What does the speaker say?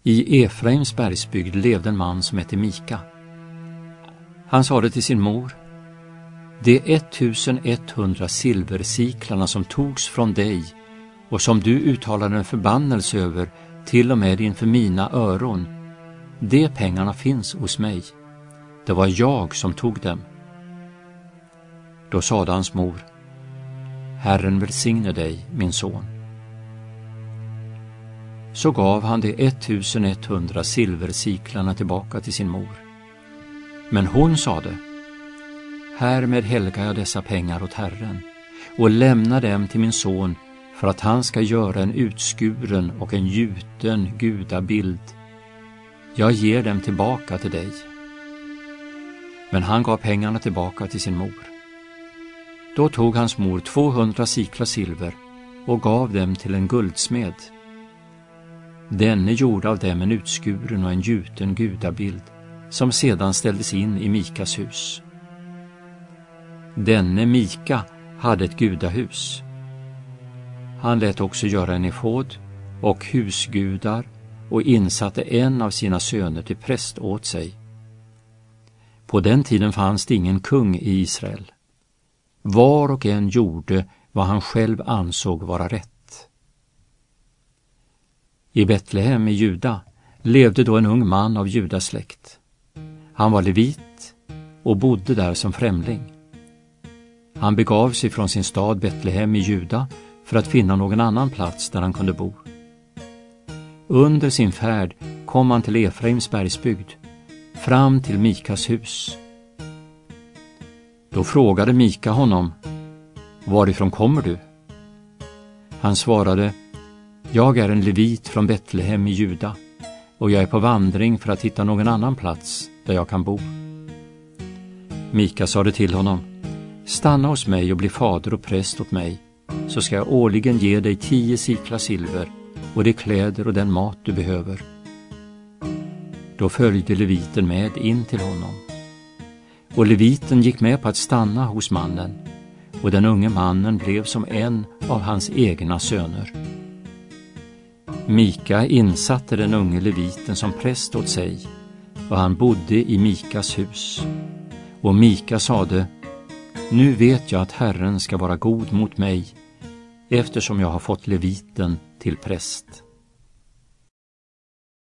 I Efraims bergsbygd levde en man som hette Mika. Han sade till sin mor: de 1100 silversiklarna som togs från dig och som du uttalade en förbannelse över till och med inför mina öron, de pengarna finns hos mig. Det var jag som tog dem. Då sade hans mor: Herren välsigne dig, min son. Så gav han de 1100 silversiklarna tillbaka till sin mor. Men hon sade: härmed helgar jag dessa pengar åt Herren och lämnar dem till min son för att han ska göra en utskuren och en gjuten gudabild. Jag ger dem tillbaka till dig. Men han gav pengarna tillbaka till sin mor. Då tog hans mor 200 siklar silver och gav dem till en guldsmed. Denne gjorde av dem en utskuren och en gjuten gudabild som sedan ställdes in i Mikas hus. Denne Mika hade ett gudahus. Han lät också göra en efod och husgudar och insatte en av sina söner till präst åt sig. På den tiden fanns det ingen kung i Israel. Var och en gjorde vad han själv ansåg vara rätt. I Betlehem i Juda levde då en ung man av Judas släkt. Han var levit och bodde där som främling. Han begav sig från sin stad Betlehem i Juda för att finna någon annan plats där han kunde bo. Under sin färd kom han till Efraims bergsbygd, fram till Mikas hus. Då frågade Mika honom: varifrån kommer du? Han svarade: jag är en levit från Betlehem i Juda och jag är på vandring för att hitta någon annan plats där jag kan bo. Mika sade till honom: stanna hos mig och bli fader och präst åt mig, så ska jag årligen ge dig 10 siklar silver och de kläder och den mat du behöver. Då följde leviten med in till honom. Och leviten gick med på att stanna hos mannen, och den unge mannen blev som en av hans egna söner. Mika insatte den unge leviten som präst åt sig, och han bodde i Mikas hus. Och Mika sade: nu vet jag att Herren ska vara god mot mig, eftersom jag har fått leviten till präst.